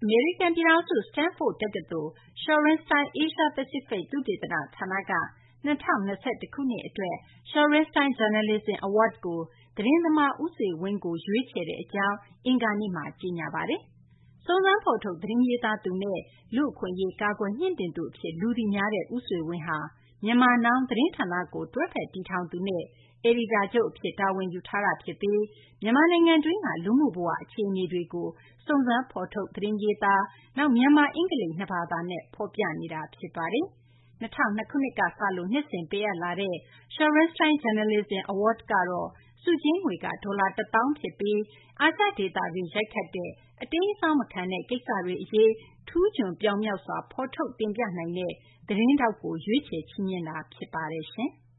အမေရိကန်ပြည်ထောင်စု Stanford တက္ကသိုလ် Shorenstein Asia Pacific သုတေသနဌာနက ၂၀၂၁ ခုနှစ်အတွက် Shorenstein Journalism Award ကို သတင်းသမား ဦးဆွေဝင်းကို ရွေးချယ်ကြောင်း အင်္ဂါနေ့မှာ ကြေညာပါတယ်။ စုံစမ်းဖော်ထုတ် သတင်းရေးသားသူနဲ့ လူ့အခွင့်အရေး ကာကွယ်မြှင့်တင်သူအဖြစ် လူသိများတဲ့ ဦးဆွေဝင်းဟာ Myanmar Now သတင်းဌာနကို တွဲဖက်တည်ထောင်သူနဲ့ အယ်ဒီတာချုပ်အဖြစ် တာဝန်ယူထားတာဖြစ်ပြီး မြန်မာနိုင်ငံတွင်းက လူမှုဘဝအခြေအနေတွေကို စုံစမ်းဖော်ထုတ် သတင်းရေးသား၊ နောက် မြန်မာ-အင်္ဂလိပ် နှစ်ဘာသာနဲ့ ဖော်ပြနေတာ ဖြစ်ပါတယ်။ ၂၀၀၂ ခုနှစ်ကစလို့ နှစ်စဉ်ပေးအပ်လာတဲ့ Shorenstein Journalism Award ကတော့ ဆုကြေးငွေက ဒေါ်လာ ၁၀,၀၀၀ ဖြစ်ပြီး အာရှဒေသတွင်း ရိုက်ခတ်တဲ့ အတိမ်းအစောင်းမခံတဲ့ ကိစ္စတွေအရေး ထူးချွန်ပြောင်မြောက်စွာ ဖော်ထုတ်တင်ပြနိုင်တဲ့ သတင်းထောက်ကို ရွေးချယ်ချီးမြှင့်တာ ဖြစ်ပါတယ်။